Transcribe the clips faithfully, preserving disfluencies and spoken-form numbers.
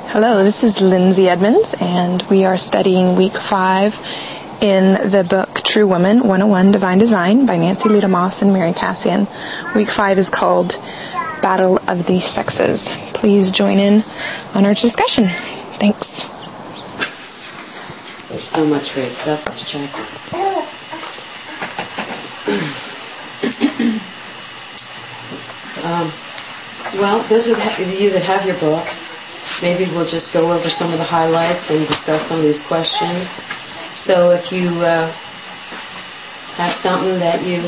Hello, this is Lindsay Edmonds, and we are studying week five in the book True Woman one oh one Divine Design by Nancy Lita Moss and Mary Cassian. Week five is called Battle of the Sexes. Please join in on our discussion. Thanks. There's so much great stuff in this chapter. um, well, those of you that have your books, maybe we'll just go over some of the highlights and discuss some of these questions. So if you uh, have something that you...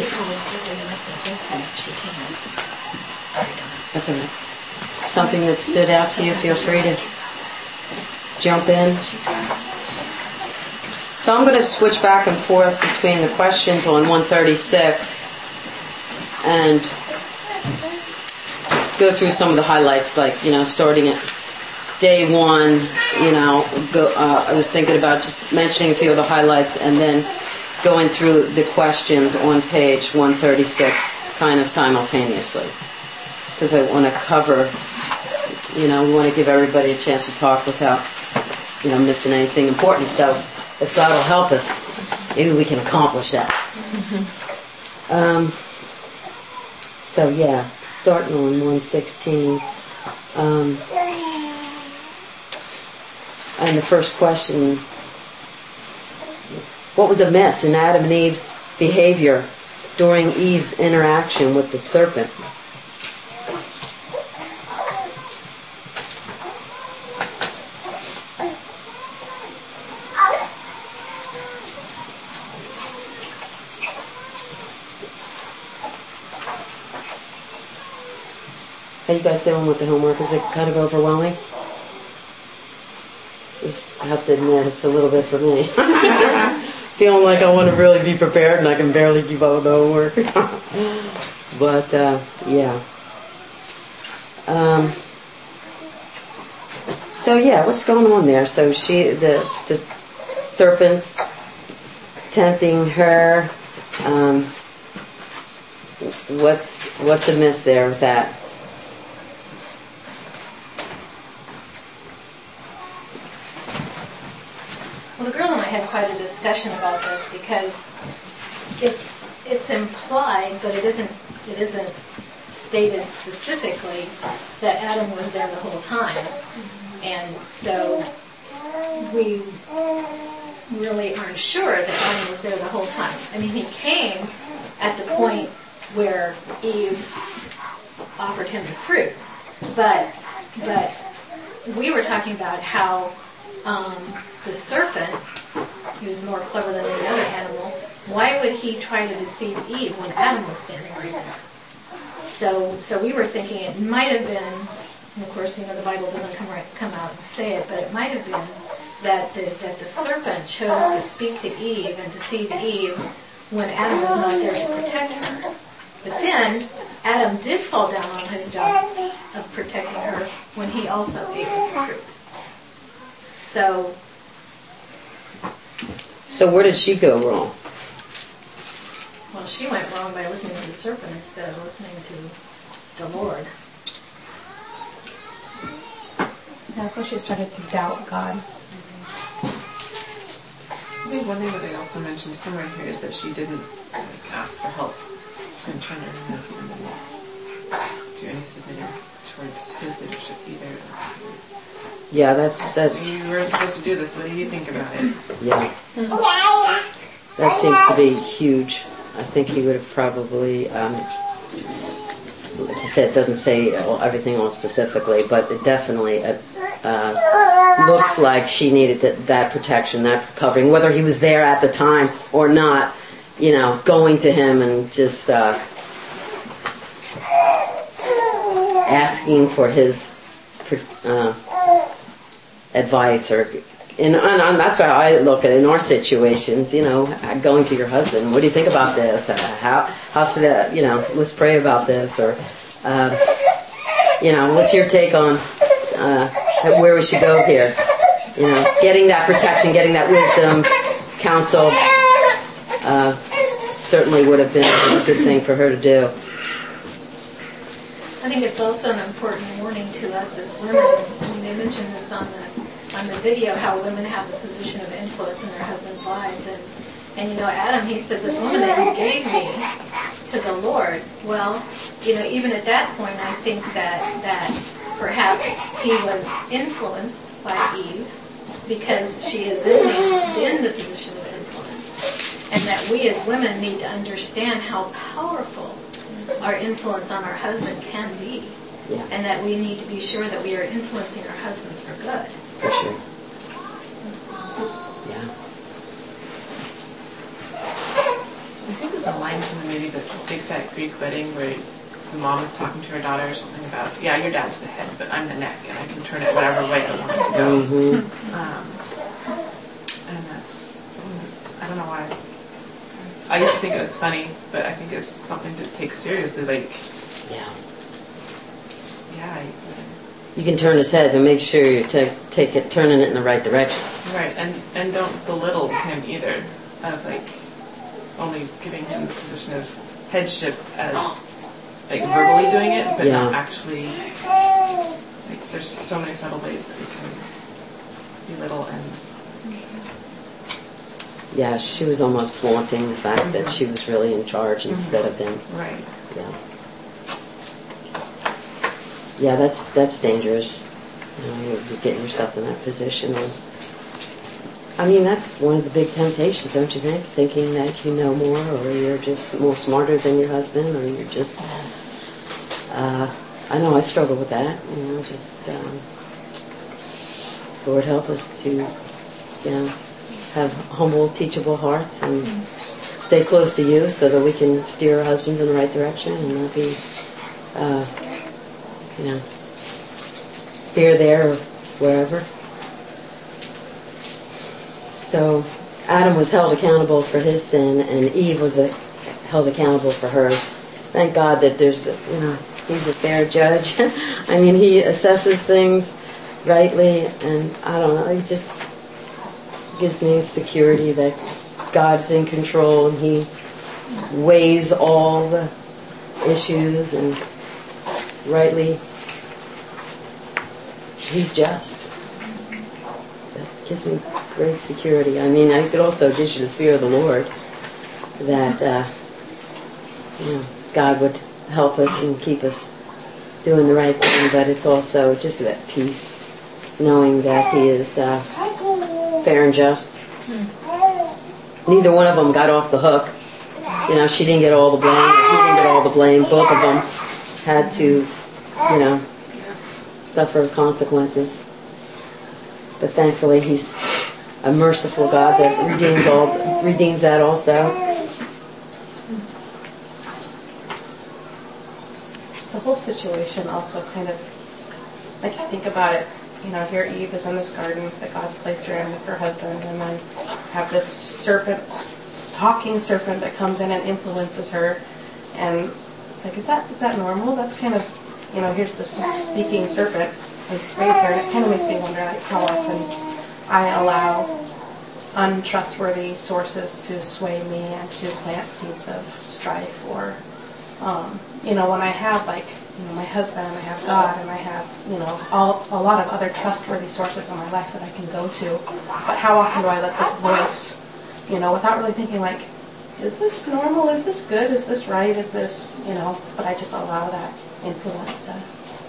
That's all right. Something that stood out to you, feel free to jump in. So I'm going to switch back and forth between the questions on one thirty-six and go through some of the highlights, like, you know, starting at day one, you know, go, uh, I was thinking about just mentioning a few of the highlights and then going through the questions on page one thirty-six kind of simultaneously. Because I want to cover, you know, we want to give everybody a chance to talk without, you know, missing anything important. So if God will help us, maybe we can accomplish that. Mm-hmm. Um, so yeah, starting on one sixteen. Um, And the first question, what was amiss in Adam and Eve's behavior during Eve's interaction with the serpent? How you guys doing with the homework? Is it kind of overwhelming? I have to admit, it's a little bit for me. Feeling like I want to really be prepared and I can barely keep up with the homework. But, uh, yeah. Um, so, yeah, what's going on there? So she, the, the serpent's tempting her. Um, what's, what's amiss there with that? Quite a discussion about this because it's it's implied, but it isn't it isn't stated specifically that Adam was there the whole time, and so we really aren't sure that Adam was there the whole time. I mean, he came at the point where Eve offered him the fruit, but but we were talking about how um, the serpent, he was more clever than any other animal. Why would he try to deceive Eve when Adam was standing right there? So, so we were thinking it might have been, and of course, you know, the Bible doesn't come right, come out and say it, but it might have been that the, that the serpent chose to speak to Eve and deceive Eve when Adam was not there to protect her. But then Adam did fall down on his job of protecting her when he also ate the fruit. So. So where did she go wrong? Well, she went wrong by listening to the serpent instead of listening to the Lord. That's when she started to doubt God. I think one thing that they also mentioned somewhere here is that she didn't like, ask for help and turn her husband to any submitting towards his leadership either. Yeah, that's that's. You weren't supposed to do this. What do you think about it? Yeah, that seems to be huge. I think he would have probably, um, like you said, it doesn't say everything all specifically, but it definitely uh, uh, looks like she needed that, that protection, that covering, whether he was there at the time or not. You know, going to him and just uh, asking for his. Uh, advice or and, and, and that's why I look at it in our situations, you know, going to your husband, what do you think about this, how how should I, you know, let's pray about this, or uh, you know, what's your take on uh, where we should go here, you know, getting that protection, getting that wisdom, counsel uh, certainly would have been a good thing for her to do. I think it's also an important warning to us as women. I mean, mentioned this on the on the video, how women have the position of influence in their husbands' lives. And, and you know, Adam, he said, this woman that you gave me to the Lord. Well, you know, even at that point, I think that, that perhaps he was influenced by Eve because she is in the, in the position of influence. And that we as women need to understand how powerful our influence on our husband can be. Yeah. And that we need to be sure that we are influencing our husbands for good. For sure. Yeah. I think there's a line from the movie The Big Fat Greek Wedding where the mom is talking to her daughter or something about, yeah, your dad's the head, but I'm the neck, and I can turn it whatever way I want it to go. Mm-hmm. Um, and that's something that, I don't know why. I used to think it was funny, but I think it's something to take seriously. Like, Yeah. yeah, You can turn his head, but make sure you take take it, turning it in the right direction. right, and and don't belittle him either. Of like only giving him the position of headship as like verbally doing it, but Yeah. not actually. Like, there's so many subtle ways that we can belittle and. Yeah, she was almost flaunting the fact mm-hmm. that she was really in charge instead mm-hmm. of him. Right. Yeah. Yeah, that's that's dangerous. You know, you're, you're getting yourself in that position. And, I mean, that's one of the big temptations, don't you think? Thinking that you know more, or you're just more smarter than your husband, or you're just... Uh, I know I struggle with that. You know, just... Um, Lord help us to, you know, have humble, teachable hearts and stay close to you so that we can steer our husbands in the right direction and not be... Uh, you know, here, there, or wherever. So Adam was held accountable for his sin, and Eve was a, held accountable for hers. Thank God that there's, you know, he's a fair judge. I mean, he assesses things rightly, and I don't know, it just gives me security that God's in control, and he weighs all the issues, and rightly, he's just. That gives me great security. I mean, I could also gives you the fear of the Lord that uh, you know, God would help us and keep us doing the right thing, but it's also just that peace, knowing that he is uh, fair and just. Neither one of them got off the hook. You know, she didn't get all the blame, he didn't get all the blame. Both of them had to, you know, suffer consequences. But thankfully, he's a merciful God that redeems all, redeems that also. The whole situation also kind of, like you think about it, you know, here Eve is in this garden that God's placed her in with her husband, and then have this serpent, talking serpent that comes in and influences her, and it's like, is that is that normal? That's kind of, you know, here's this speaking serpent and spacer, and it kind of makes me wonder, like, how often I allow untrustworthy sources to sway me and to plant seeds of strife, or, um, you know, when I have, like, you know, my husband, and I have God, and I have, you know, all, a lot of other trustworthy sources in my life that I can go to, but how often do I let this voice, you know, without really thinking, like, is this normal? Is this good? Is this right? Is this, you know, but I just allow that influence to,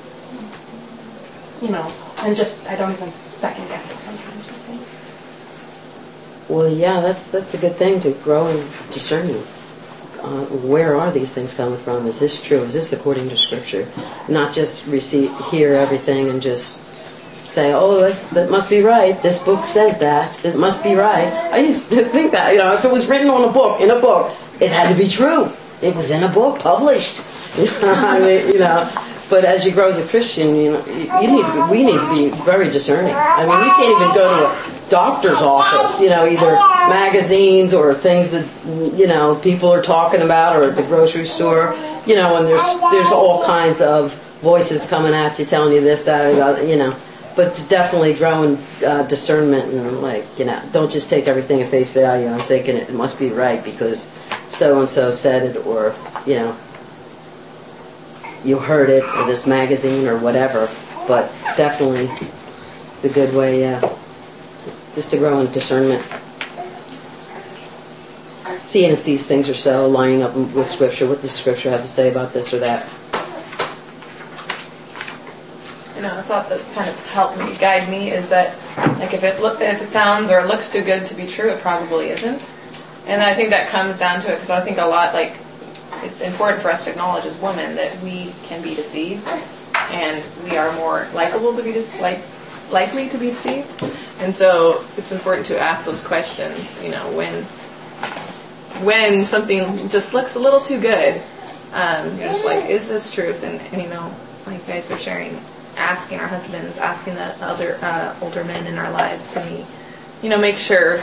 you know, and just, I don't even second guess it sometimes, I think. Well, yeah, that's that's a good thing, to grow in discerning. Uh, where are these things coming from? Is this true? Is this according to Scripture? Not just receive, hear everything and just say, oh, that's, that must be right. This book says that. It must be right. I used to think that, you know, if it was written on a book, in a book, it had to be true. It was in a book, published. I mean, you know, but as you grow as a Christian, you know, you, you need to be, we need to be very discerning. I mean, we can't even go to a doctor's office, you know, either magazines or things that, you know, people are talking about, or at the grocery store, you know, and there's there's all kinds of voices coming at you telling you this, that, you know. But to definitely grow in uh, discernment, and, like, you know, don't just take everything at face value and thinking it must be right because so-and-so said it, or, you know, you heard it, or this magazine, or whatever. But definitely It's a good way, yeah, just to grow in discernment. Seeing if these things are so, lining up with Scripture. What does Scripture have to say about this or that? You know, a thought that's kind of helped me, guide me, is that, like, if it look, if it sounds or looks too good to be true, it probably isn't. And I think that comes down to it, because I think a lot, like, it's important for us to acknowledge as women that we can be deceived, and we are more likable to be dis- like likely to be deceived. And so it's important to ask those questions. You know, when when something just looks a little too good, um, you're just like, is this truth? And, and you know, like you guys are sharing, asking our husbands, asking the other uh, older men in our lives to be, you know, make sure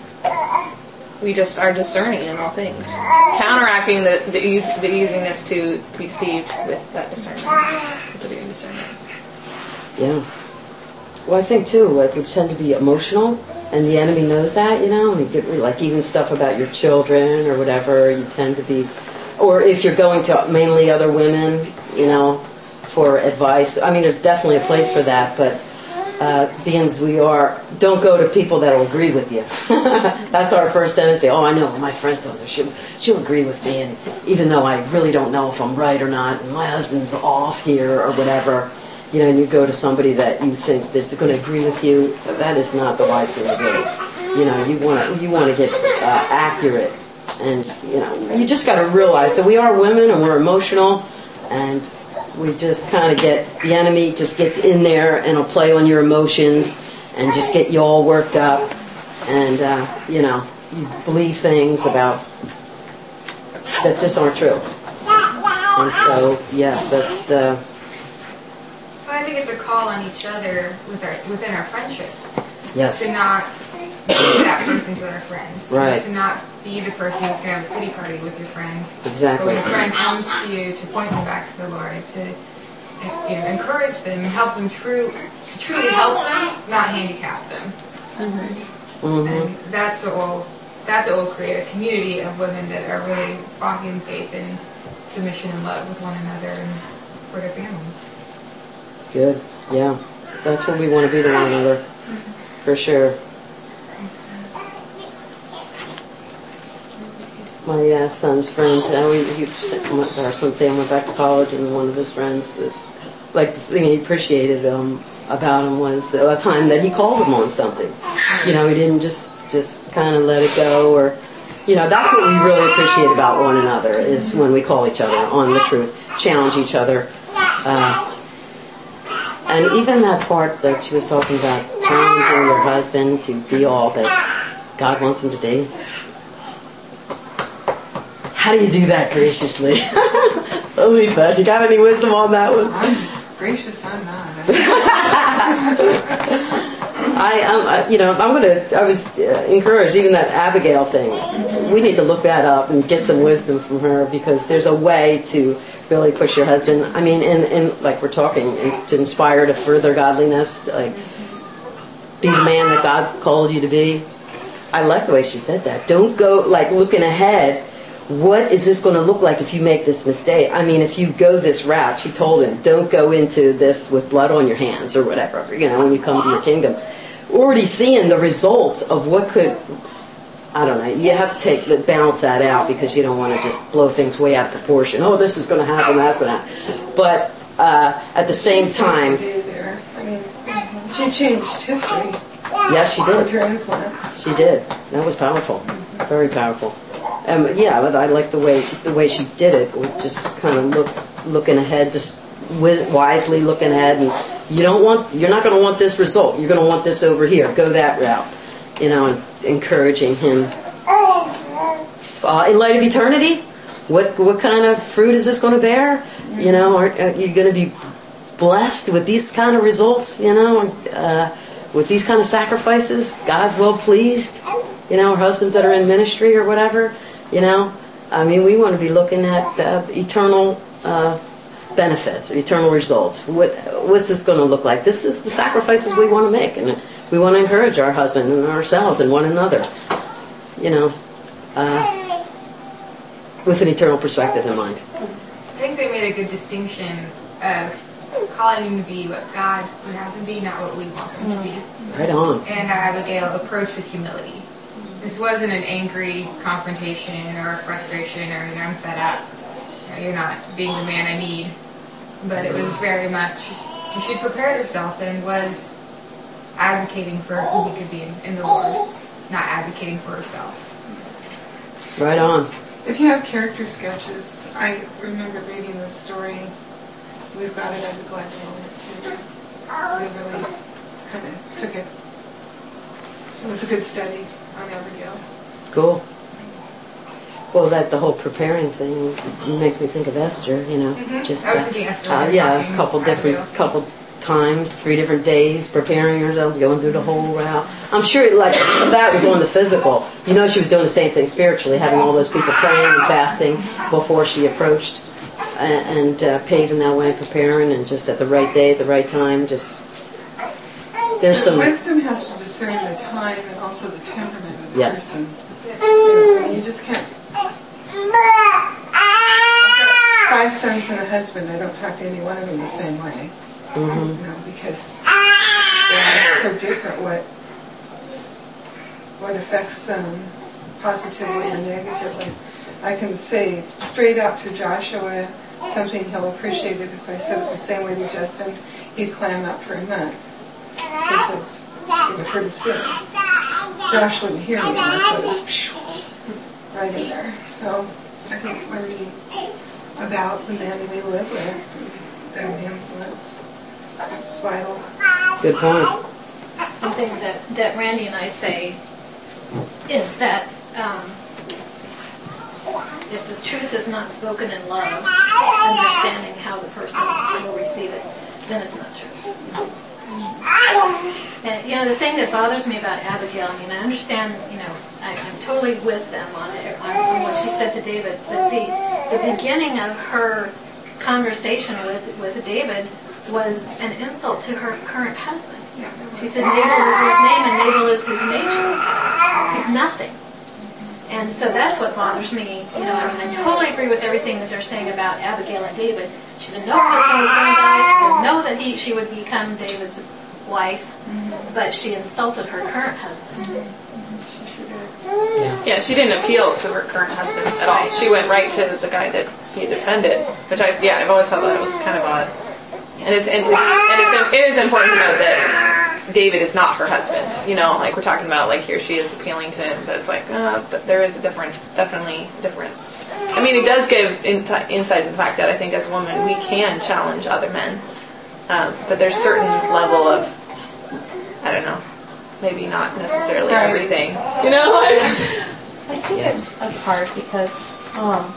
we just are discerning in all things, counteracting the the, ease, the easiness to be deceived with that discernment, with the discernment. Yeah. Well, I think too, like, we tend to be emotional, and the enemy knows that, you know. And you get, like, even stuff about your children or whatever, you tend to be, or if you're going to mainly other women, you know, for advice. I mean, there's definitely a place for that, but uh, being as we are, don't go to people that will agree with you. That's our first tendency. Oh, I know, my friend says she'll, she'll agree with me, and even though I really don't know if I'm right or not, and my husband's off here or whatever, you know, and you go to somebody that you think that's going to agree with you, that is not the wise thing to do. You know, you want to you want to get uh, accurate, and you know, you just got to realize that we are women and we're emotional, and we just kind of get, the enemy just gets in there and will play on your emotions and just get you all worked up, and uh, you know, you believe things about that just aren't true. And so, yes, that's. Uh, I think it's a call on each other with our, within our friendships. Yes. To not be that person to our friends. Right. To not be the person who's going to have a pity party with your friends. Exactly. But when a friend comes to you to point them back to the Lord, to, you know, encourage them, help them true, to truly help them, not handicap them. Mm-hmm. Mm-hmm. And that's what will that's what will create a community of women that are really walking in faith and submission and love with one another and for their families. Good. Yeah. That's what we want to be to one another. For sure. My uh, son's friend, uh, we, he, our son Sam went back to college, and one of his friends, uh, like, the thing he appreciated um, about him was a time that he called him on something. You know, he didn't just, just kind of let it go, or, you know, that's what we really appreciate about one another, is when we call each other on the truth, challenge each other. Uh, And even that part that she was talking about, challenging your husband to be all that God wants him to be. How do you do that graciously? Aletha, you got any wisdom on that one? I'm gracious, I'm not. I, um, I, you know, I'm gonna. I was uh, encouraged. Even that Abigail thing, we need to look that up and get some wisdom from her, because there's a way to really push your husband. I mean, and, and like we're talking, is to inspire to further godliness, like be the man that God called you to be. I like the way she said that. Don't go like looking ahead. What is this going to look like if you make this mistake? I mean, if you go this route, she told him, don't go into this with blood on your hands or whatever, you know, when you come to your kingdom. Already seeing the results of what could, I don't know, you have to take balance that out, because you don't want to just blow things way out of proportion. Oh, this is going to happen, that's going to happen. But uh, at the same time... There. I mean, she changed history. Yes, she did. With her influence. She did. That was powerful. Very powerful. Um, yeah, but I like the way the way she did it. Just kind of look looking ahead, just wisely looking ahead, and you don't want you're not going to want this result. You're going to want this over here. Go that route. You know, and encouraging him. Uh, in light of eternity, what what kind of fruit is this going to bear? You know, are, are you going to be blessed with these kind of results? You know, uh, with these kind of sacrifices, God's well pleased. You know, our husbands that are in ministry or whatever. You know, I mean, we want to be looking at uh, eternal uh, benefits, eternal results. What what's this going to look like? This is the sacrifices we want to make, and we want to encourage our husband and ourselves and one another. You know, uh, with an eternal perspective in mind. I think they made a good distinction of calling them to be what God would have them be, not what we want them to be. Right on. And how Abigail approached with humility. This wasn't an angry confrontation or a frustration or, you know, I'm fed up. You know, you're not being the man I need. But it was very much, she prepared herself and was advocating for who he could be in, in the Lord, not advocating for herself. Right on. If you have character sketches, I remember reading this story. We've got it as a glad moment too. We really kind of took it. It was a good study on Abigail. Cool. Well, that the whole preparing thing was, makes me think of Esther. You know, Mm-hmm. just I was uh, thinking Esther. uh, when yeah, you a were couple talking different, Abigail. couple times, three different days, preparing herself, going through the whole route. I'm sure, like that was on the physical. You know, she was doing the same thing spiritually, having all those people praying and fasting before she approached, and, and uh, paving that way, preparing, and just at the right day, at the right time. Just there's But some wisdom has to discern the time and also the temperament of the Yes. person. You know, you just can't. I've got five sons and a husband. I don't talk to any one of them the same way. mhm. You know, because they're so different. What what affects them positively or negatively. I can say straight out to Joshua something he'll appreciate it if I said it the same way to Justin. He'd clam up for a month because of, it would hurt his feelings. Josh wouldn't hear me, and so it was right in there. So I think learning about the men we live with, their influence, is vital. Good point. Something that, that Randy and I say is that um, if the truth is not spoken in love, understanding how the person will receive it, then it's not truth. And, you know, the thing that bothers me about Abigail, I mean, I understand, you know, I, I'm totally with them on it, on, on what she said to David, but the, the beginning of her conversation with, with David was an insult to her current husband. She said Nabal is his name and Nabal is his nature. He's nothing. And so that's what bothers me. You know, I mean, I totally agree with everything that they're saying about Abigail and David. She didn't know her husband was going to die. She didn't know that he, she would become David's wife. But she insulted her current husband. Yeah, she didn't appeal to her current husband at all. She went right to the guy that he defended, which I, yeah, I've always thought that was kind of odd. And it's and it's, and it's it is important to note that David is not her husband. You know, like we're talking about, like here she is appealing to him, but it's like uh, but there is a different, definitely difference. I mean, it does give insight insight to the fact that I think as a woman we can challenge other men, um, but there's certain level of, I don't know, maybe not necessarily Right. everything. You know, like, I think it's, it's hard because, um,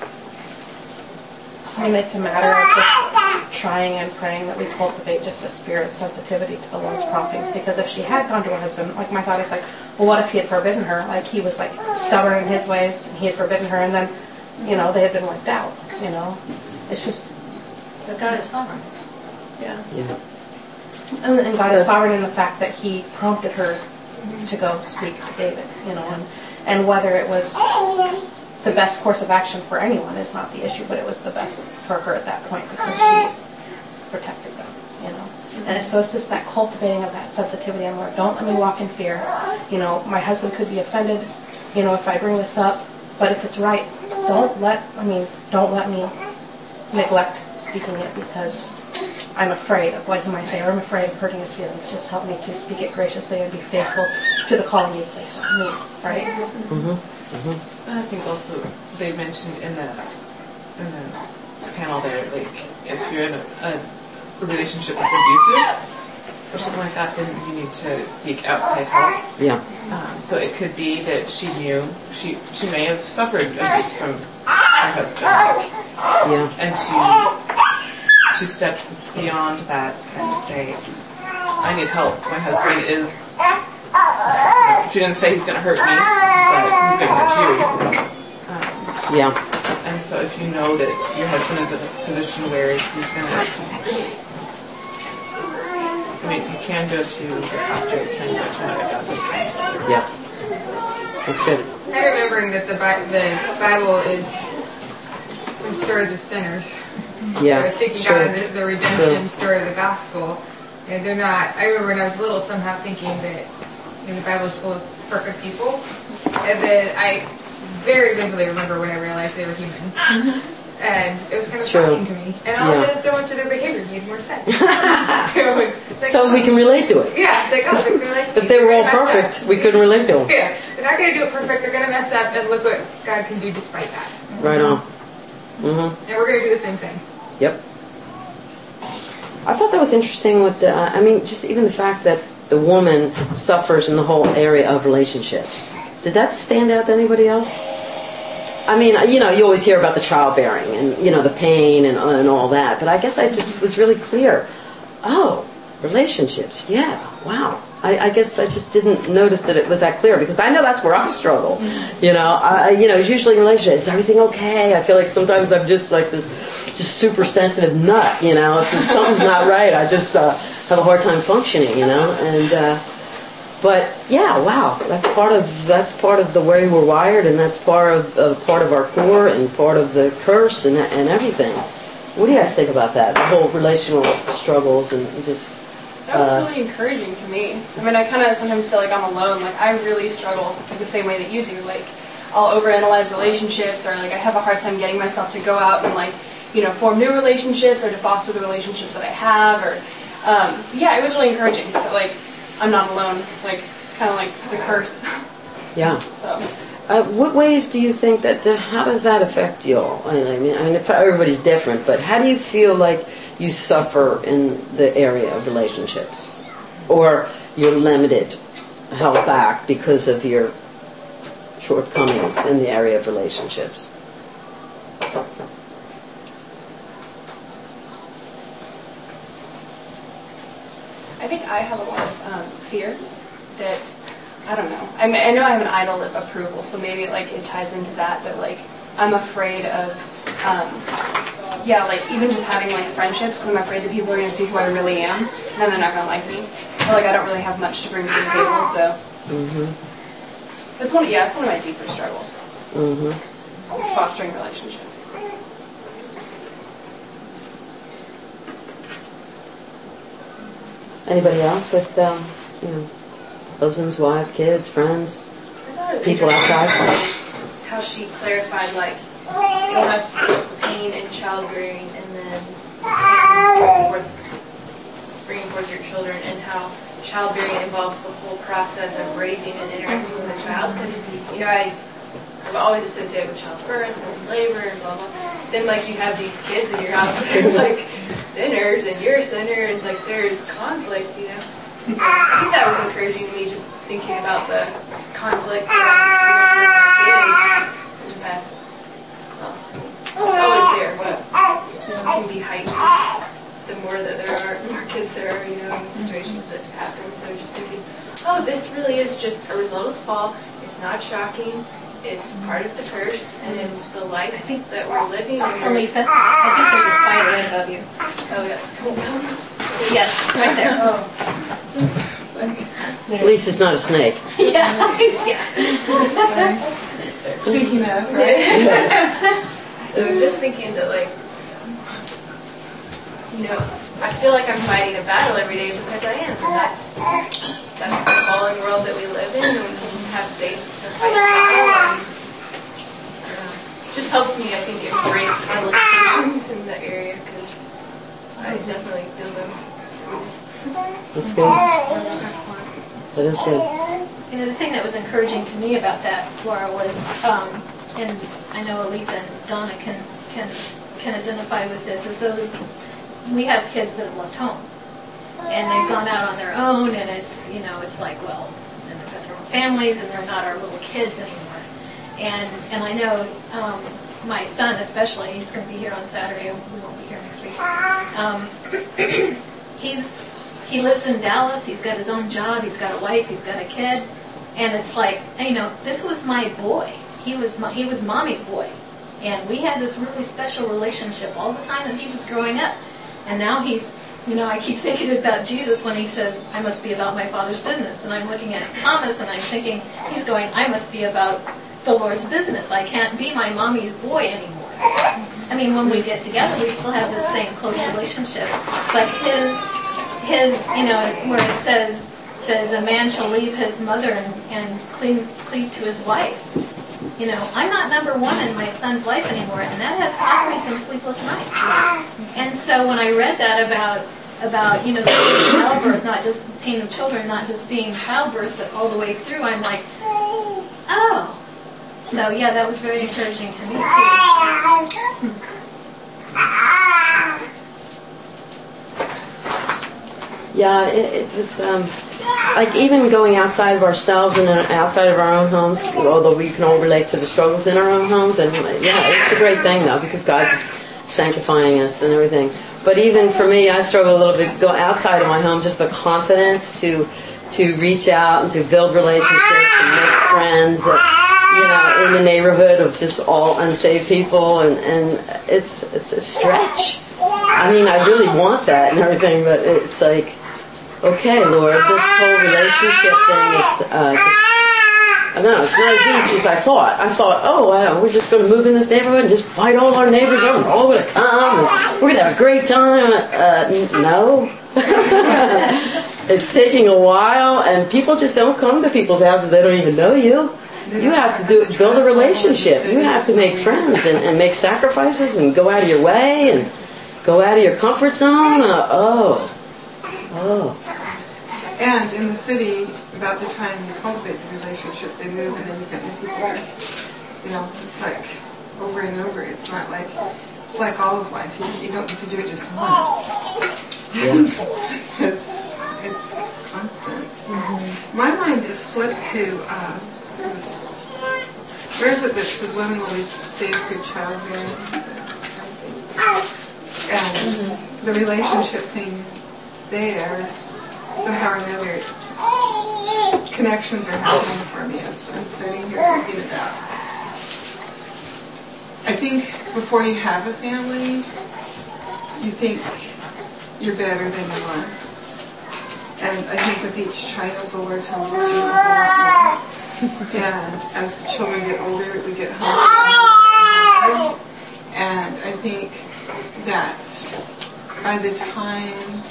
I mean, it's a matter of just trying and praying that we cultivate just a spirit of sensitivity to the Lord's promptings. Because if she had gone to her husband, like my thought is like, well, what if he had forbidden her? Like he was like stubborn in his ways, and he had forbidden her, and then, you know, they had been wiped out. You know, it's just. But God is sovereign. yeah. Yeah. And, and God is sovereign in the fact that He prompted her to go speak to David, you know, and, and whether it was the best course of action for anyone is not the issue, but it was the best for her at that point because she protected them, you know. And so it's just that cultivating of that sensitivity. I'm like, don't let me walk in fear. You know, my husband could be offended, you know, if I bring this up, but if it's right, don't let, I mean, don't let me neglect speaking it because I'm afraid of what he might say, or I'm afraid of hurting his feelings. Just help me to speak it graciously and be faithful to the calling you place on me, right? Mm-hmm. And I think also they mentioned in the in the panel there, like if you're in a, a relationship that's abusive or something like that, then you need to seek outside help. Yeah. Um, so it could be that she knew she she may have suffered abuse from her husband, Yeah. and to to step beyond that and say, I need help. My husband is. No, she didn't say he's going to hurt me, but he's going to hurt you. Um, Yeah. and so if you know that your husband is in a position where he's going to, I mean, you can go to your pastor, you can go to another godly counselor. Yeah. That's good. And remembering that the, Bi- the Bible is the stories of sinners. Yeah, Or seeking sure. God and the, the redemption True. story of the gospel. And they're not, I remember when I was little somehow thinking that you know, the Bible is full of perfect people. And then I very vividly remember when I realized they were humans. And it was kind of True. shocking to me. And all of a Yeah. sudden so much of their behavior made more sense. It's like, So we can relate to it. yeah, it's like, oh, they're gonna like If they were all they're gonna mess perfect, up. we couldn't relate to them. Yeah, they're not going to do it perfect. They're going to mess up, and look what God can do despite that. Right on. Mm-hmm. And we're going to do the same thing. Yep. I thought that was interesting with the, I mean, just even the fact that the woman suffers in the whole area of relationships. Did that stand out to anybody else? I mean, you know, you always hear about the childbearing and, you know, the pain and, and all that, but I guess I just was really clear. Oh, relationships, yeah, wow. I, I guess I just didn't notice that it was that clear because I know that's where I struggle. You know, I, you know, it's usually relationships. Is everything okay? I feel like sometimes I'm just like this, just super sensitive nut. You know, if there's something's not right, I just uh, have a hard time functioning. You know, and uh, but yeah, wow, that's part of that's part of the way we're wired, and that's part of uh, part of our core and part of the curse and and everything. What do you guys think about that? The whole relational struggles and just. That was Uh, really encouraging to me. I mean, I kind of sometimes feel like I'm alone. Like, I really struggle like the same way that you do. Like, I'll overanalyze relationships, or like I have a hard time getting myself to go out and like, you know, form new relationships or to foster the relationships that I have. Or, um, so yeah, it was really encouraging. That like, I'm not alone. Like, it's kind of like the curse. Yeah. So. Uh, what ways do you think that? The, how does that affect you all? I mean, I mean, everybody's different, but how do you feel like you suffer in the area of relationships, or you're limited, held back because of your shortcomings in the area of relationships? I think I have a lot of um, fear that, I don't know. I mean, I know I have an idol of approval, so maybe like it ties into that. That like I'm afraid of, um, yeah, like even just having like friendships, because I'm afraid that people are going to see who I really am, and then they're not going to like me. Or like I don't really have much to bring to the table, so. Mm-hmm. It's one. Yeah, it's one of my deeper struggles. Mm-hmm. It's fostering relationships. Anybody else with, um, you know, husbands, wives, kids, friends, I thought it was people outside? interesting how she clarified, like, you'll have pain in childbearing and then bringing forth, bringing forth your children, and how childbearing involves the whole process of raising and interacting with a child. Because, you know, I, I'm always associated with childbirth and labor and blah, blah. Then, like, you have these kids in your house that are, like, sinners, and you're a sinner, and, like, there's conflict, you know? So I think that was encouraging to me, just thinking about the conflict that I've experienced with my kids in the past. Well, it's always there, but it can be heightened the more that there are, the more kids there are, you know, in the situations that happen. So just thinking, oh, this really is just a result of the fall. It's not shocking. It's part of the curse, and it's the life that we're living. And Lisa, I think there's a spider right above you. Oh, yeah, it's coming down. Yes, right there. At least it's not a snake. Yeah. Yeah. Speaking of, right? So just thinking that, like, you know, I feel like I'm fighting a battle every day because I am. And that's that's the fallen world that we live in, and we can have faith to fight the battle. And, uh, just helps me, I think, embrace my limitations in that area, because I definitely feel them. That's good. That is good. You know, the thing that was encouraging to me about that, Laura, was, um, and I know Aletha and Donna can can can identify with this, is those we have kids that have left home, and they've gone out on their own, and it's, you know, it's like, well, and they've got their own families, and they're not our little kids anymore. And and I know um, my son especially, he's going to be here on Saturday. We won't be here next week. Um, he's he lives in Dallas. He's got his own job. He's got a wife. He's got a kid. And it's like, you know, this was my boy. He was my, he was mommy's boy, and we had this really special relationship all the time that he was growing up. And now he's, you know, I keep thinking about Jesus when he says, I must be about my Father's business. And I'm looking at Thomas and I'm thinking, he's going, I must be about the Lord's business. I can't be my mommy's boy anymore. I mean, when we get together, we still have this same close relationship. But his, his, you know, where it says, says a man shall leave his mother and, and cleave, cleave to his wife. You know, I'm not number one in my son's life anymore, and that has cost me some sleepless nights. And so when I read that about, about you know, the pain of childbirth, not just the pain of children, not just being childbirth, but all the way through, I'm like, oh. So yeah, that was very encouraging to me too. Yeah, it, it was um, like even going outside of ourselves and outside of our own homes, although we can all relate to the struggles in our own homes. And yeah, it's a great thing though, because God's sanctifying us and everything. But even for me, I struggle a little bit go outside of my home, just the confidence to to reach out and to build relationships and make friends, that, you know, in the neighborhood of just all unsaved people, and, and it's it's a stretch. I mean, I really want that and everything, but it's like, okay, Lord, this whole relationship thing is, uh, just, no, it's not as easy as I thought. I thought, oh, wow, we're just going to move in this neighborhood and just fight all our neighbors over, all going to come, and we're going to have a great time. Uh, n- no. It's taking a while, and people just don't come to people's houses. They don't even know you. You have to do build a relationship. You have to make friends and, and make sacrifices and go out of your way and go out of your comfort zone. Uh, oh. Oh. And in the city, about the time you cultivate the relationship, they move and then you get new people. You know, it's like over and over. It's not like, it's like all of life. You, you don't get to do it just once. Yeah. it's, it's constant. Mm-hmm. My mind just flipped to, uh, this, where is it that says women will be saved through childbearing? And mm-hmm. the relationship thing there, somehow or another, connections are happening for me as I'm sitting here thinking about. I think before you have a family, you think you're better than you are. And I think with each child, the Lord humbles you a lot more. And as the children get older, we get humbled. And I think that by the time,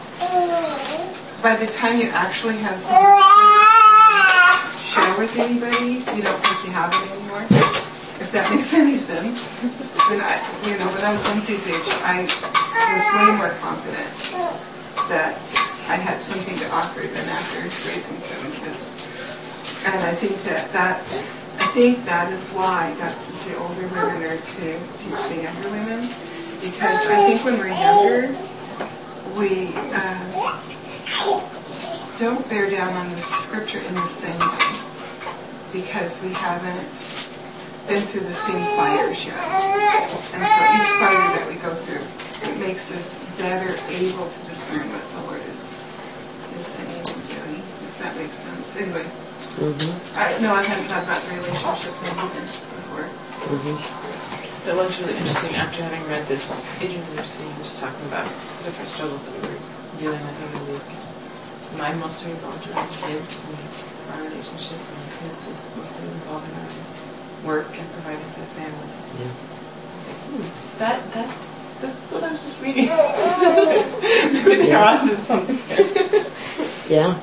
by the time you actually have someone to share with anybody, you don't think you have it anymore. If that makes any sense. When I, you know, when I was on C C H, I was way more confident that I had something to offer than after raising seven kids. And I think that that, I think that is why God says the older women are to teach the younger women. Because I think when we're younger, we uh, don't bear down on the scripture in the same way. Because we haven't been through the same fires yet. And so each fire that we go through, it makes us better able to discern what the Lord is, is saying and doing, if that makes sense. Anyway. Mm-hmm. I, no, I hadn't thought about relationship thing either before. Mm-hmm. That was really interesting. After having read this, Adrian University was talking about different struggles that we were dealing with in the week. Mine mostly involved around kids and our relationship, and his was mostly involving our work and providing for the family. Yeah. I was like, hmm, that, that's, that's what I was just reading. Maybe they're yeah. onto something. Yeah.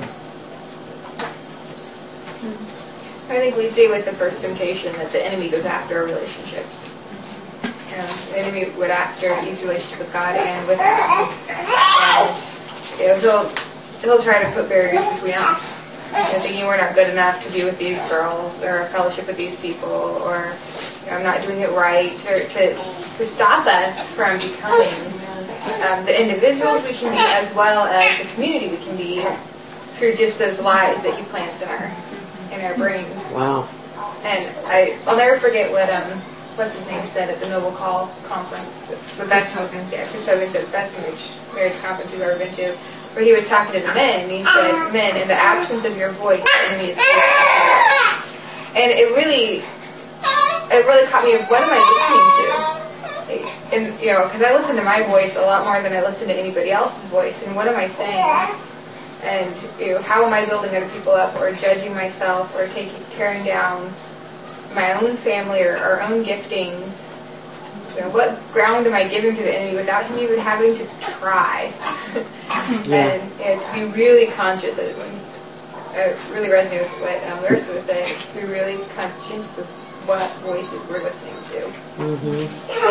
I think we see with the first temptation that the enemy goes after our relationships. You know, the enemy would after Eve's relationship with God and with Adam. And you know, he'll, he'll try to put barriers between us. You know, thinking we're not good enough to be with these girls or fellowship with these people, or you know, I'm not doing it right, or to, to stop us from becoming um, the individuals we can be as well as the community we can be through just those lies that he plants in our in our brains. Wow. And I, I'll never forget what um what's his name said at the Noble Call conference. The best, Chris Hogan. Yeah, Chris Hogan said the best marriage, marriage conference we've ever been to, where he was talking to the men, and he said, men, in the absence of your voice, the enemy is speaking. And it really, it really caught me of what am I listening to? And, you know, because I listen to my voice a lot more than I listen to anybody else's voice, and what am I saying? And, you know, how am I building other people up, or judging myself, or taking, tearing down my own family, or our own giftings, You know, what ground am I giving to the enemy without him even having to try? Yeah. And, and to be really conscious of when I really resonate with what um, Larissa was saying, to be really conscious of what voices we're listening to. Mm-hmm.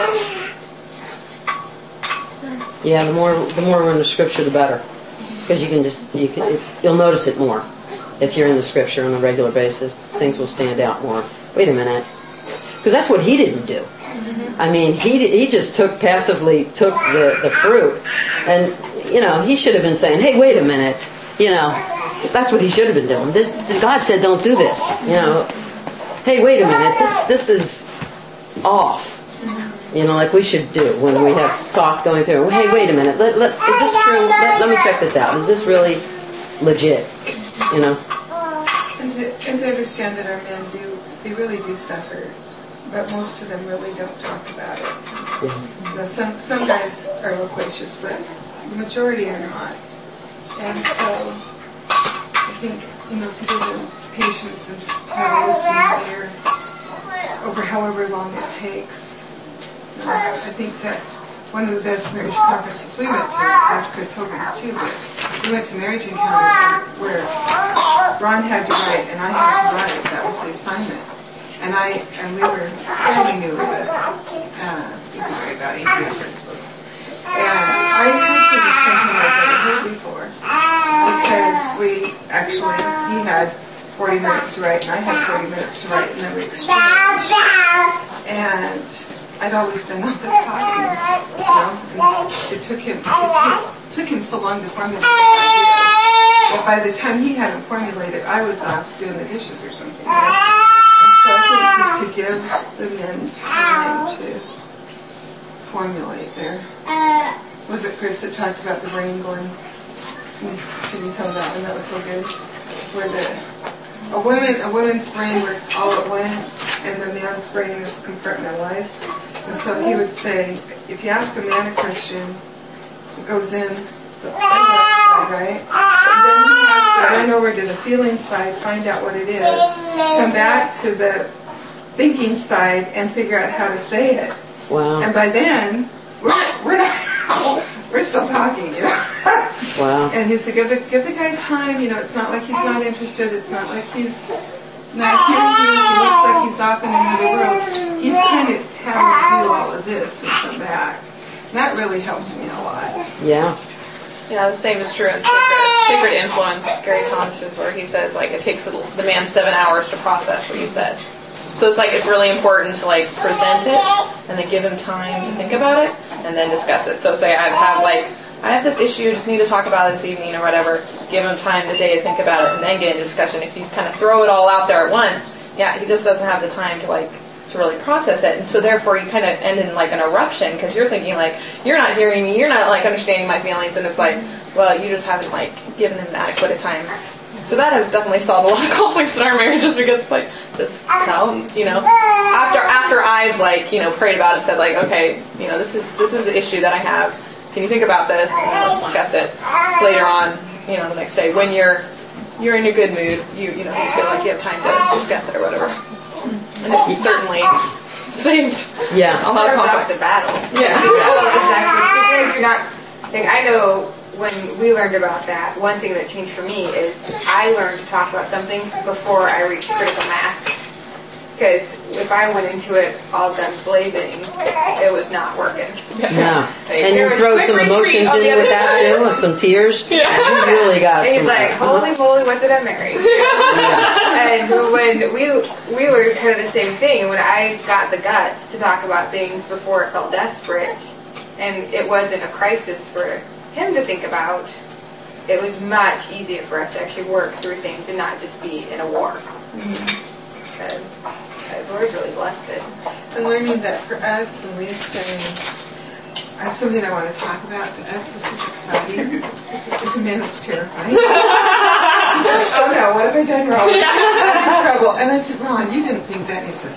Yeah, the more the more we're in the scripture, the better, because you can just you can it, you'll notice it more if you're in the scripture on a regular basis. Things will stand out more. Wait a minute, because that's what he didn't do. I mean, he he just took passively took the, the fruit, and you know he should have been saying, "Hey, wait a minute," you know, that's what he should have been doing. This God said, "Don't do this," you know. Hey, wait a minute, this this is off. You know, like we should do when we have thoughts going through. Hey, wait a minute, let, let, is this true? Let, let me check this out. Is this really legit? You know. And to, and to understand that our men do, they really do suffer. But most of them really don't talk about it. Yeah. You know, some some guys are loquacious, but the majority are not. And so I think, you know, to give them patience and to have a listening ear over however long it takes. You know, I think that one of the best marriage conferences we went to, after Chris Hogan's too, but we went to Marriage Encounter where Ron had to write and I had to write. That was the assignment. And I and we were fairly new to this. Uh, we've been married about eight years, I suppose. And I had been something like I've never heard before, because we actually he had forty minutes to write and I had forty minutes to write, and then we exchanged. And I'd always done all the talking, you know. And it took him it took, took him so long to formulate his ideas. But by the time he had them formulated, I was off doing the dishes or something. Right? So I think just to give the men time to formulate their... Was it Chris that talked about the brain going... Can you tell that one? That was so good. Where the... A woman, a woman's brain works all at once, and the man's brain is compartmentalized. And so he would say, if you ask a man a question, it goes in the intellect side, right? And then he has to run over to the feeling side, find out what it is, come back to the thinking side, and figure out how to say it. Wow. And by then, we're we're not we're still talking, you know. Wow. And he said, give the give the guy time. You know, it's not like he's not interested. It's not like he's not hearing you. He looks like he's off in another world. He's kind of having to do all of this and come back. And that really helped me a lot. Yeah. Yeah, the same is true in Sacred, Sacred Influence, Gary Thomas's, where he says, like, it takes the man seven hours to process what you said. So it's like, it's really important to, like, present it, and then give him time to think about it, and then discuss it. So say I have, like, I have this issue, just need to talk about it this evening or whatever, give him time the day to think about it, and then get into discussion. If you kind of throw it all out there at once, yeah, he just doesn't have the time to, like, to really process it, and so therefore you kind of end in like an eruption, because you're thinking like, you're not hearing me, you're not like understanding my feelings, and it's like, well, you just haven't like given him adequate time. So that has definitely solved a lot of conflicts in our marriages, because like, this how, you know, after after I've like, you know, prayed about it and said like, okay, you know, this is this is the issue that I have, can you think about this, and let's discuss it later on, you know, the next day when you're you're in a good mood, you you know, you feel like you have time to discuss it or whatever. And it's certainly saved yeah. a lot of about conflict. the battles. Yeah. Well, it's actually, because you're not, like, I know when we learned about that, one thing that changed for me is I learned to talk about something before I reached critical mass. Because if I went into it all guns blazing, it was not working. No. Like, And there you was throw quick some retreat emotions on the in other with that side. too, and some tears. Yeah. You really got And he's some. like, holy moly, what did I marry? And when we we were kind of the same thing, when I got the guts to talk about things before it felt desperate, and it wasn't a crisis for him to think about, it was much easier for us to actually work through things and not just be in a war. Mm-hmm. And the Lord really blessed it. And learning that for us, when we say, I have something I want to talk about, to us this is exciting. To men it's terrifying. Oh no, what have I done wrong? I'm in trouble. And I said, Ron, you didn't think that. And he said,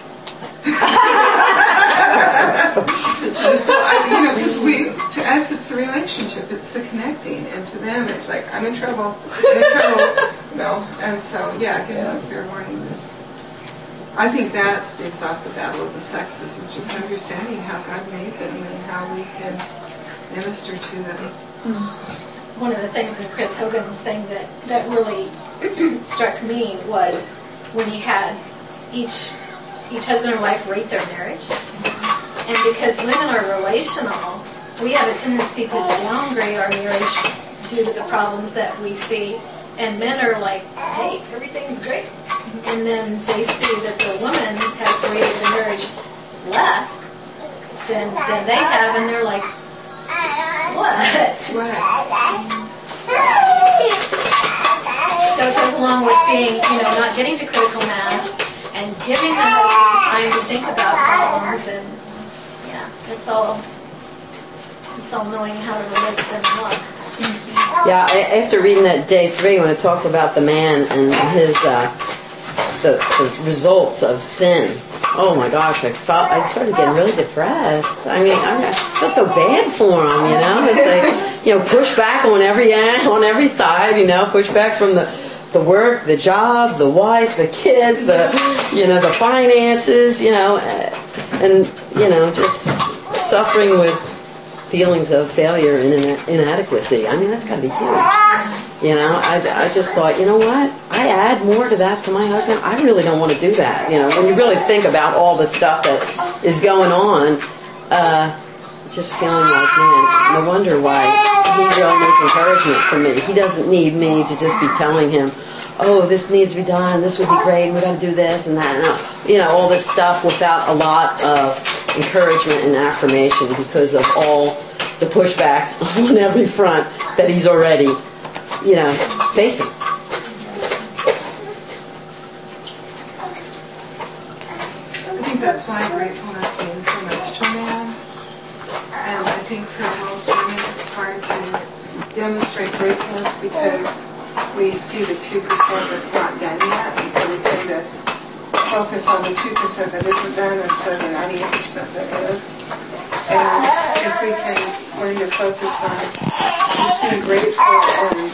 and so, I, you know, because we, to us it's the relationship, it's the connecting, and to them it's like, I'm in trouble, I'm in trouble, you know, and so, yeah, giving them fair warning is I think that staves off the battle of the sexes. It's just understanding how God made them and how we can minister to them. One of the things in Chris Hogan's thing that, that really struck me was when he had each each husband and wife rate their marriage. And because women are relational, we have a tendency to downgrade our marriage due to the problems that we see. And men are like, hey, everything's great. And then they see that the woman has rated the marriage less than, than they have, and they're like, what? What? So it goes along with being, you know, not getting to critical mass and giving them time to think about problems, and yeah, it's all it's all knowing how to relate to them and love. Yeah, I, after reading that day three when it talked about the man and his uh, the, the results of sin, oh my gosh, I felt I started getting really depressed. I mean, I, I feel so bad for him, you know. It's like, you know, push back on every end, on every side, you know, push back from the the work, the job, the wife, the kids, the you know, the finances, you know, and you know, just suffering with feelings of failure and inadequacy. I mean, that's got to be huge. You know, I, I just thought, you know what? I add more to that to my husband. I really don't want to do that. You know, when you really think about all the stuff that is going on, uh, just feeling like, man, no wonder why he really needs encouragement from me. He doesn't need me to just be telling him, oh, this needs to be done, this would be great, and we got to do this and that, and, you know, all this stuff without a lot of encouragement and affirmation because of all the pushback on every front that he's already, you know, facing. I think that's why gratefulness means so much to a man. And I think for most women it's hard to demonstrate gratefulness because we see the two percent that's not done yet, and so we tend to focus on the two percent that isn't done instead of the ninety-eight percent that is. And if we can learn to focus on just being grateful and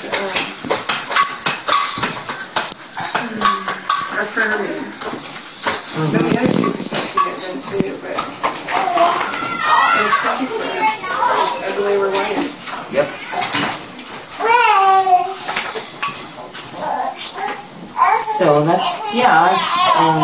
um, affirming, mm-hmm. then the other two percent can get done too, but it's tricky for us, that's the way we're wired. Yep. So that's, yeah, um,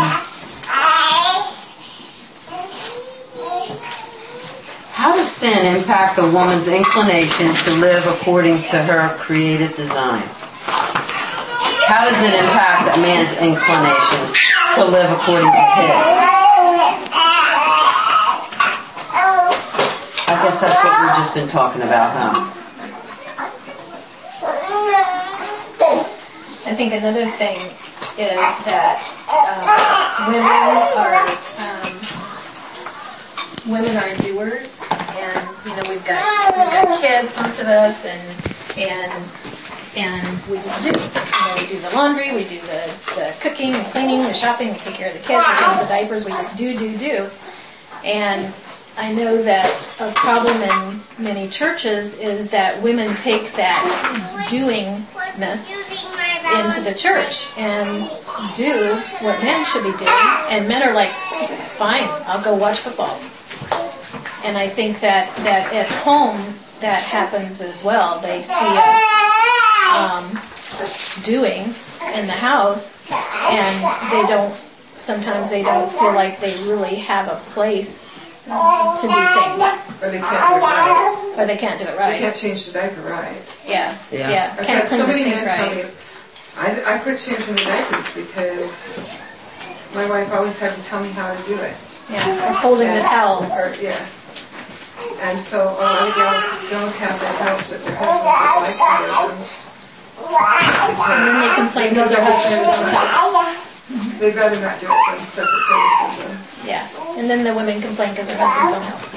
how does sin impact a woman's inclination to live according to her created design? How does it impact a man's inclination to live according to his? I guess that's what we've just been talking about, huh? I think another thing is that um, women are um, women are doers, and you know we've got we've got kids, most of us, and and and we just do. You know, we do the laundry, we do the, the cooking, the cleaning, the shopping, we take care of the kids, we change the diapers, we just do, do, do. And I know that a problem in many churches is that women take that doingness into the church and do what men should be doing, and men are like, fine, I'll go watch football. And I think that, that at home that happens as well. They see us um, doing in the house, and they don't, sometimes they don't feel like they really have a place to do things. Or they can't do it right. Or they can't do it right. They can't change the diaper right. Yeah, yeah. yeah. I've Can't had clean so the many sink men tell right. me, I, I quit changing the diapers because my wife always had to tell me how to do it. Yeah, or folding and, the towels. Or, yeah. And so a lot of gals don't have the help that their husbands would like to give them. And then they complain because their husbands don't help. They'd rather not do it than separate places. And, Yeah, and then the women complain because their husbands don't help.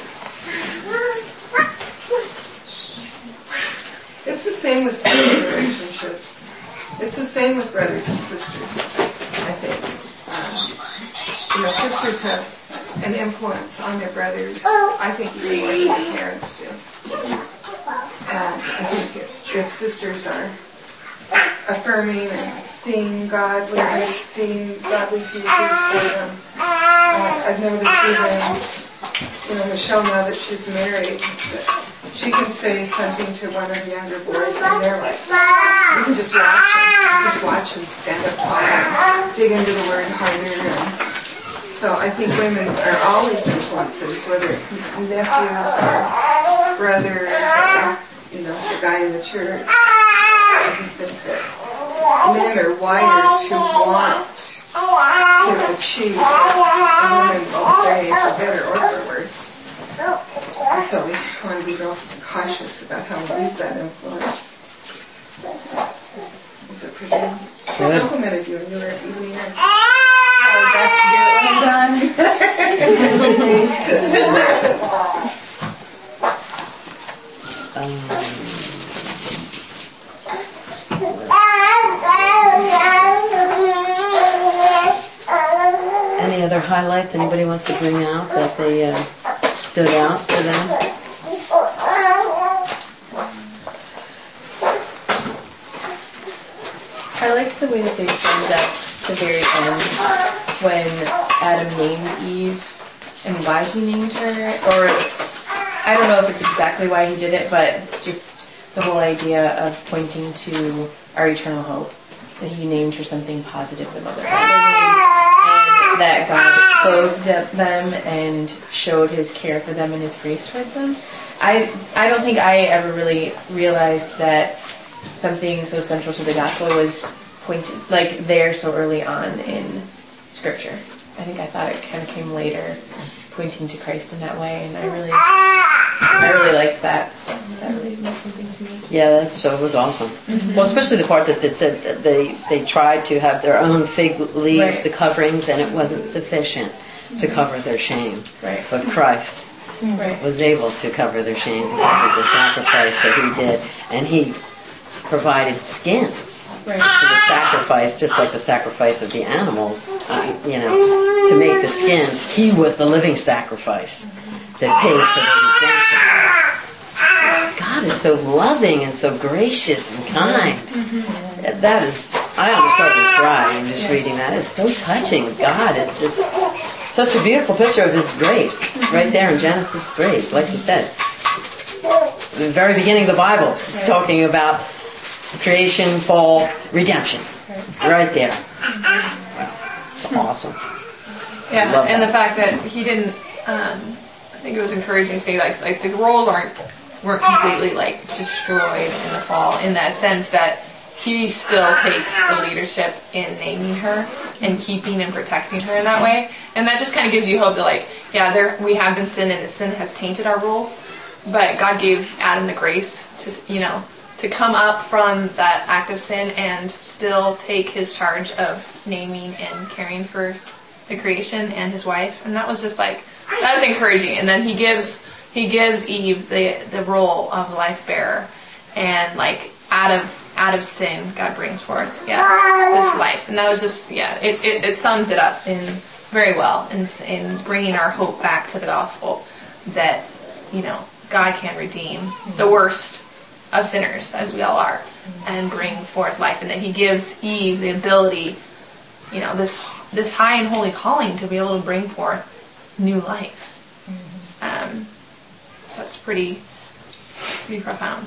It's the same with sibling relationships. It's the same with brothers and sisters, I think. Um, you know, sisters have an influence on their brothers, I think, even more than their parents do. And I think if, if sisters are affirming and seeing God leaders, seeing godly futures for them. Uh, I've noticed even, you know, Michelle, now that she's married, that she can say something to one of the younger boys, and they're like, you can just watch them, just watch them stand up taller, and dig into the Word harder. And so I think women are always influences, whether it's nephews or brothers or, you know, the guy in the church. I just think that men are wired to want to achieve, and women will say, for better or for worse. And so we want to be real cautious about how we use that influence. Is it pretty? I complimented you and you were eating your Any other highlights anybody wants to bring out that they uh, stood out for them? I liked the way that they summed up the very end when Adam named Eve and why he named her, or I don't know if it's exactly why he did it, but it's just the whole idea of pointing to our eternal hope, that he named her something positive above their other name, and that God clothed them and showed his care for them and his grace towards them. I, I don't think I ever really realized that something so central to the gospel was pointed, like, there so early on in Scripture. I think I thought it kind of came later, pointing to Christ in that way, and I really, I really liked that. That really meant something to me. Yeah, that so was awesome. Mm-hmm. Well, especially the part that, that said that they they tried to have their own fig leaves, Right. the coverings, and it wasn't sufficient to cover their shame. Right. But Christ Right. was able to cover their shame because of the sacrifice that he did, and he provided skins Right. for the sacrifice, just like the sacrifice of the animals, uh, you know, to make the skins. He was the living sacrifice that paid for the redemption. God is so loving and so gracious and kind. That is, I almost started to cry in just reading that. It's so touching. God is just such a beautiful picture of his grace right there in Genesis three, like you said. In the very beginning of the Bible, it's talking about creation, fall, redemption. Right there. Wow. It's awesome. Yeah, Love and that. the fact that he didn't, um, I think it was encouraging to see, like, like the roles aren't, weren't completely, like, destroyed in the fall, in that sense that he still takes the leadership in naming her and keeping and protecting her in that way. And that just kind of gives you hope that, like, yeah, there we have been sin, and the sin has tainted our roles, but God gave Adam the grace to, you know, to come up from that act of sin and still take his charge of naming and caring for the creation and his wife. And that was just like, that was encouraging. And then he gives he gives Eve the the role of life bearer, and like out of out of sin God brings forth yeah this life. And that was just yeah it, it, it sums it up in very well in in bringing our hope back to the gospel, that, you know, God can redeem the worst of sinners, as we all are, and bring forth life. And that he gives Eve the ability, you know, this this high and holy calling to be able to bring forth new life. Um, that's pretty pretty profound.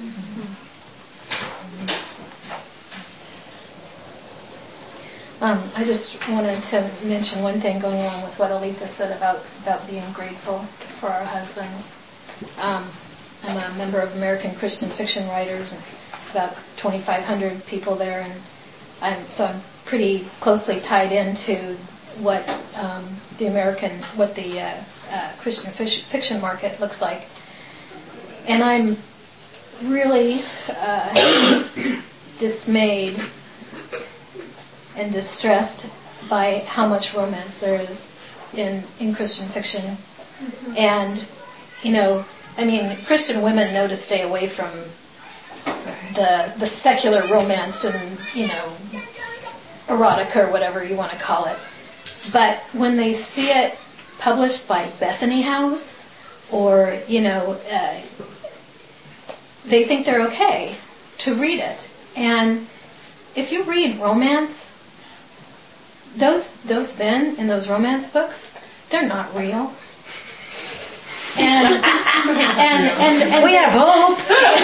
Um, I just wanted to mention one thing going along with what Aletha said about, about being grateful for our husbands. Um, I'm a member of American Christian Fiction Writers, and it's about twenty-five hundred people there, and I'm so I'm pretty closely tied into what um, the American, what the uh, uh, Christian fish, fiction market looks like, and I'm really uh, dismayed and distressed by how much romance there is in in Christian fiction, mm-hmm. and you know. I mean, Christian women know to stay away from the the secular romance and, you know, erotica or whatever you want to call it. But when they see it published by Bethany House, or, you know, uh, they think they're okay to read it. And if you read romance, those those men in those romance books, they're not real. And and and, and we have hope.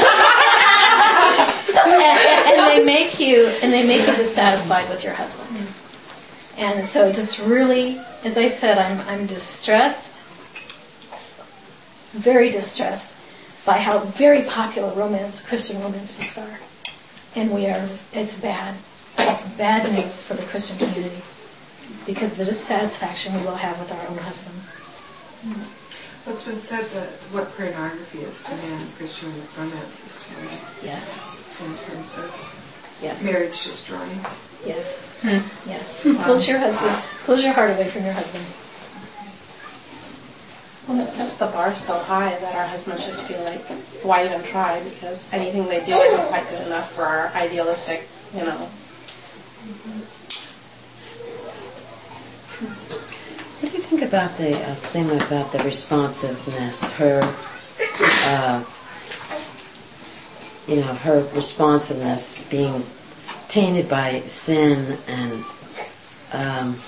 and, and they make you and they make you dissatisfied with your husband. And so just really, as I said, I'm I'm distressed, very distressed by how very popular romance, Christian romance books are. And we are, it's bad. It's bad news for the Christian community because of the dissatisfaction we will have with our own husbands. Well, it's been said that what pornography is to man, Christian romance is to women. Yes. In terms of yes. marriage destroying. Yes. Hmm. Yes. Wow. Pulls your husband, pulls your heart away from your husband. Well, it sets the bar so high that our husbands just feel like, why even try? Because anything they do isn't quite good enough for our idealistic, you know. What do you think about the uh, thing about the responsiveness? Her, uh, you know, her responsiveness being tainted by sin and. Um,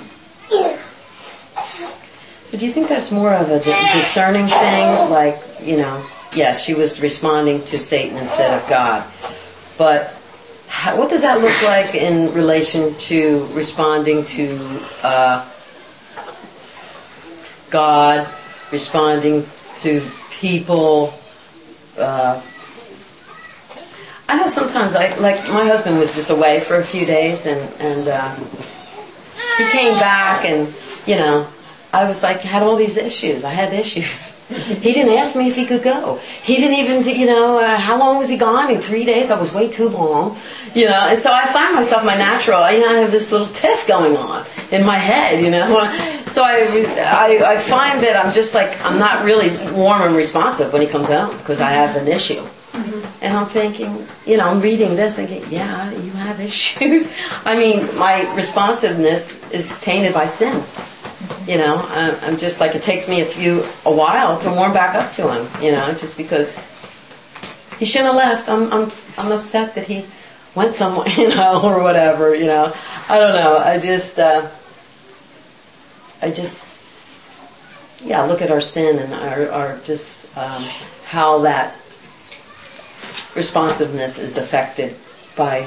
But do you think that's more of a discerning thing? Like, you know, yes, she was responding to Satan instead of God. But how, what does that look like in relation to responding to uh, God, responding to people? Uh, I know sometimes, I like my husband was just away for a few days, and and uh, he came back, and you know. I was like, had all these issues. I had issues. He didn't ask me if he could go. He didn't even, you know, uh, how long was he gone? In three days? I was way too long. You know, and so I find myself, my natural, you know, I have this little tiff going on in my head, you know. So I, I, I find that I'm just like, I'm not really warm and responsive when he comes home because I have an issue. Mm-hmm. And I'm thinking, you know, I'm reading this thinking, yeah, you have issues. I mean, my responsiveness is tainted by sin. You know, I'm just like, it takes me a few, a while to warm back up to him, you know, just because he shouldn't have left. I'm, I'm, I'm upset that he went somewhere, you know, or whatever, you know. I don't know. I just, uh, I just, yeah, look at our sin and our, our just, um, how that responsiveness is affected by,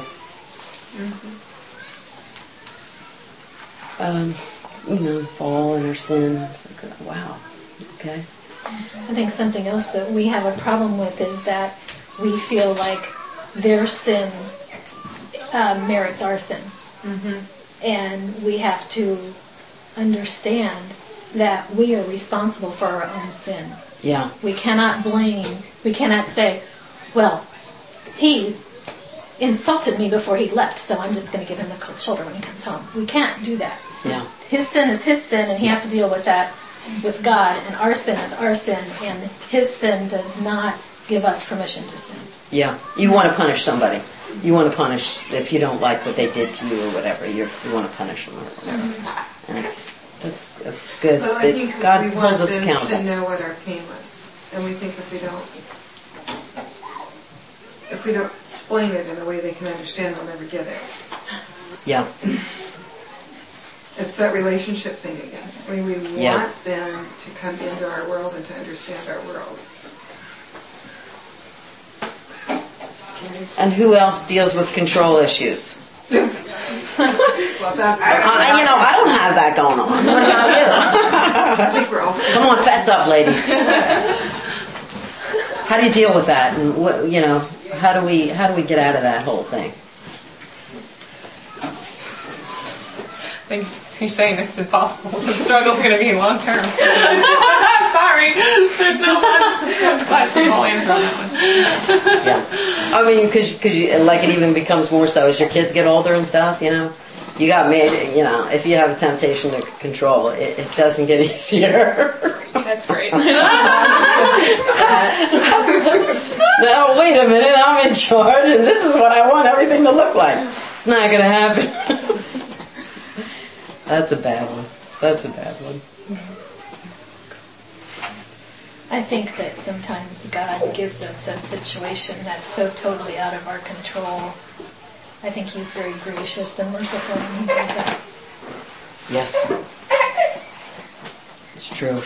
um, you know, fall and our sin. It's like, wow, okay. I think something else that we have a problem with is that we feel like their sin uh, merits our sin. Mm-hmm. And we have to understand that we are responsible for our own sin. Yeah. We cannot blame, we cannot say, well, he insulted me before he left, so I'm just going to give him the cold shoulder when he comes home. We can't do that. Yeah. His sin is his sin, and he has to deal with that with God, and our sin is our sin, and his sin does not give us permission to sin. Yeah. You want to punish somebody. You want to punish, if you don't like what they did to you or whatever, you're, you want to punish them or whatever. Mm-hmm. And it's, that's, that's good. But I think God we holds want us them accountable. to know what our pain was. And we think if we don't, if we don't explain it in a way they can understand, they'll never get it. Yeah. It's that relationship thing again. I mean, we want yeah. them to come into our world and to understand our world. And who else deals with control issues? Well, that's uh, you know, I don't have that going on. What about you? I think we're all come on, fess up, ladies. How do you deal with that? And what, you know, how do we how do we get out of that whole thing? I think he's saying it's impossible. The struggle's going to be long term. Sorry, there's no one besides from all answer on that one. Yeah, I mean, because because like it even becomes more so as your kids get older and stuff. You know, you got made. You know, if you have a temptation to control, it, it doesn't get easier. That's great. No, wait a minute. I'm in charge, and this is what I want everything to look like. It's not going to happen. That's a bad one. That's a bad one. I think that sometimes God gives us a situation that's so totally out of our control I think he's very gracious and merciful when he does that. Yes. It's true.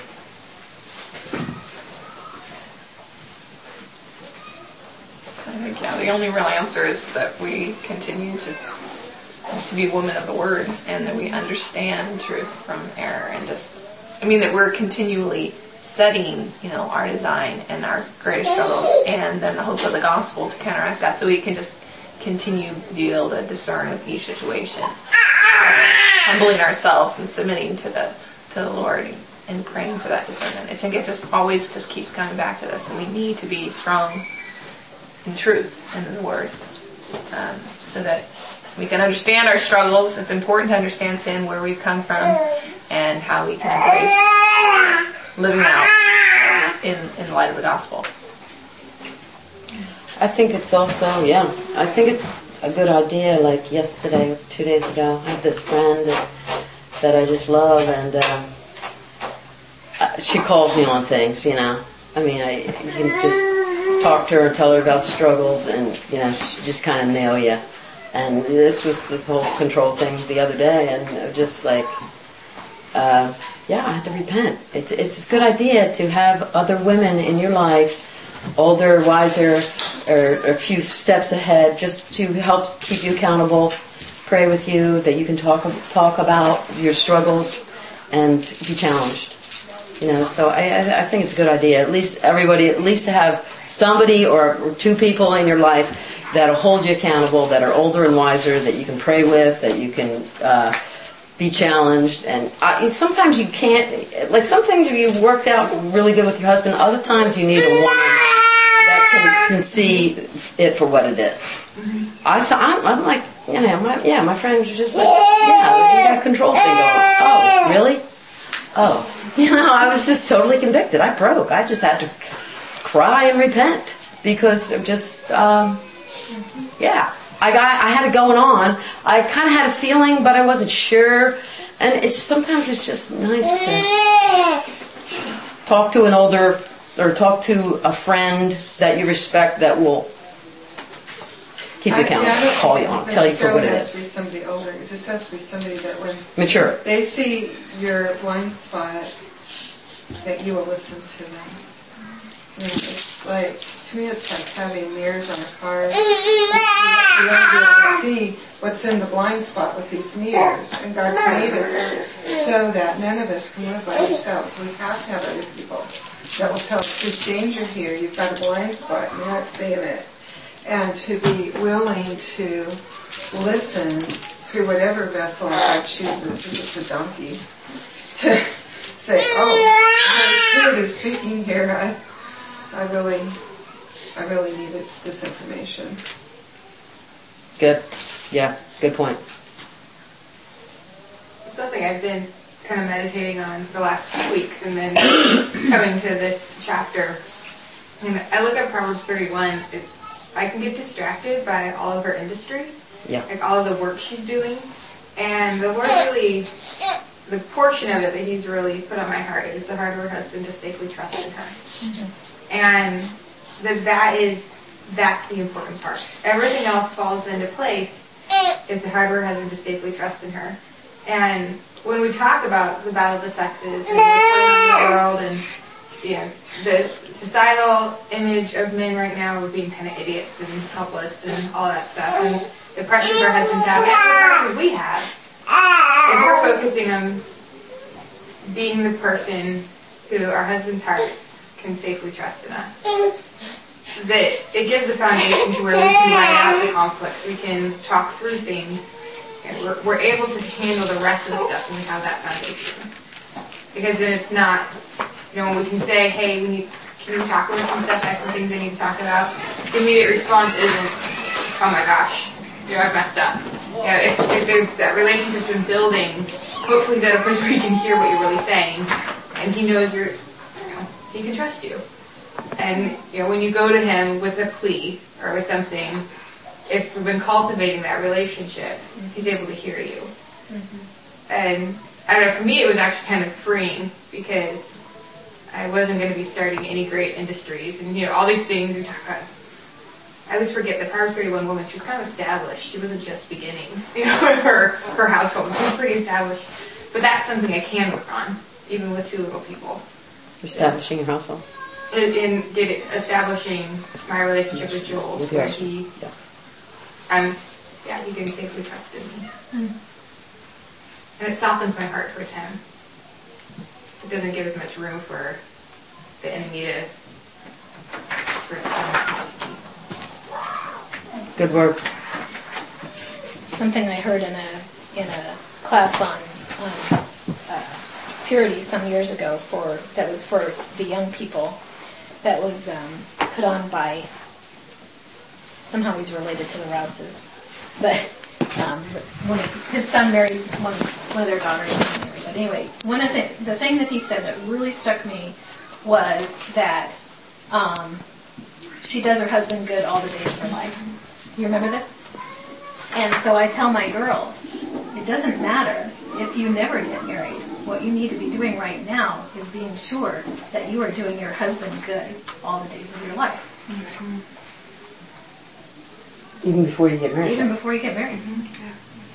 I think, yeah, the only real answer is that we continue to to be women of the Word, and that we understand truth from error, and just, I mean, that we're continually studying, you know, our design and our greatest struggles, and then the hope of the gospel to counteract that, so we can just continue to be able to discern with each situation, humbling ourselves and submitting to the to the Lord and praying for that discernment. I think it just always just keeps coming back to this, and we need to be strong in truth and in the Word, um, so that we can understand our struggles. It's important to understand sin, where we've come from, and how we can embrace living out in, in light of the gospel. I think it's also, yeah, I think it's a good idea. Like yesterday, two days ago, I have this friend that, that I just love, and uh, she calls me on things, you know. I mean, I you can just talk to her and tell her about struggles, and, you know, she just kind of nail you. And this was this whole control thing the other day, and just like, uh, yeah, I had to repent. It's it's a good idea to have other women in your life, older, wiser, or a few steps ahead, just to help keep you accountable, pray with you, that you can talk talk about your struggles and be challenged. You know, so I I think it's a good idea. At least everybody, at least to have somebody or, or two people in your life that'll hold you accountable, that are older and wiser, that you can pray with, that you can uh, be challenged. And uh, sometimes you can't, like some things you worked out really good with your husband, other times you need a woman that can, can see it for what it is. I thought, I'm, I'm like, you know, my, yeah, my friend was just like, yeah, you got a control thing going. Oh, really? Oh. You know, I was just totally convicted. I broke. I just had to cry and repent because of just... Um, Yeah, I got. I had it going on. I kind of had a feeling, but I wasn't sure. And it's sometimes it's just nice to talk to an older, or talk to a friend that you respect that will keep you accountable, I, yeah, call you on, tell you for what it is. It has to be is. somebody older. It just has to be somebody that when Mature. they see your blind spot, that you will listen to them. You know, it's like. To me, it's like having mirrors on a car. You want to be able to see what's in the blind spot with these mirrors. And God's made it so that none of us can live by ourselves. We have to have other people that will tell us, there's danger here, you've got a blind spot, you're not seeing it. And to be willing to listen through whatever vessel God chooses, if it's a donkey, to say, oh, the Spirit is speaking here. I, I really... I really needed this information. Good. Yeah, good point. It's something I've been kind of meditating on for the last few weeks, and then coming to this chapter. I mean, I look at Proverbs thirty-one. It, I can get distracted by all of her industry, yeah, like all of the work she's doing, and the Lord really, the portion of it that He's really put on my heart is the heart of her husband to safely trust in her, mm-hmm. and that that is, that's the important part. Everything else falls into place if the heart of her husband to safely trust in her. And when we talk about the battle of the sexes and the world and, you know, the societal image of men right now of being kind of idiots and helpless and all that stuff, and the pressures our husbands have, and the pressures we have, if we're focusing on being the person who our husband's hearts can safely trust in us, that it gives a foundation to where we can ride out the conflicts, we can talk through things, and we're, we're able to handle the rest of the stuff when we have that foundation. Because then it's not, you know, when we can say, hey, we need, can we talk about some stuff, I have some things I need to talk about, the immediate response isn't, oh my gosh, you know, I've messed up. You know, if, if there's that relationship's been building, hopefully he's at a place where he can hear what you're really saying, and he knows you're, he can trust you. And, you know, when you go to him with a plea or with something, if we've been cultivating that relationship, he's able to hear you. Mm-hmm. And, I don't know, for me it was actually kind of freeing because I wasn't going to be starting any great industries and, you know, all these things we talk about. I always forget the Proverbs thirty-one woman, she was kind of established. She wasn't just beginning, you know, her, her household. She was pretty established. But that's something I can work on, even with two little people. Establishing your household. In, in get it, establishing my relationship with Joel. With where yours. he, Yeah. I'm, yeah, he can safely trust in me. Mm. And it softens my heart towards him. It doesn't give as much room for the enemy to grip on. Good work. Something I heard in a in a class on, on uh, purity some years ago for that was for the young people. That was um, put on by, somehow he's related to the Rouses, but um, one of, his son married one, one of their daughters. But anyway, one of the the thing that he said that really struck me was that um, she does her husband good all the days of her life. You remember this? And so I tell my girls, it doesn't matter if you never get married. What you need to be doing right now is being sure that you are doing your husband good all the days of your life. Mm-hmm. Even before you get married. Even before you get married. Mm-hmm. Yeah.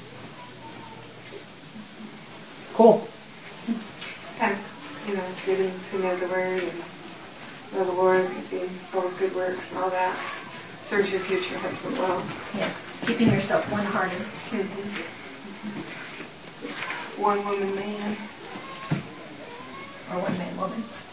Cool. And, you know, getting to know the Word and know the Lord, being full of good works and all that. Serves your future husband well. Yes. Keeping yourself one-hearted. Mm-hmm. One woman man. Or one man woman.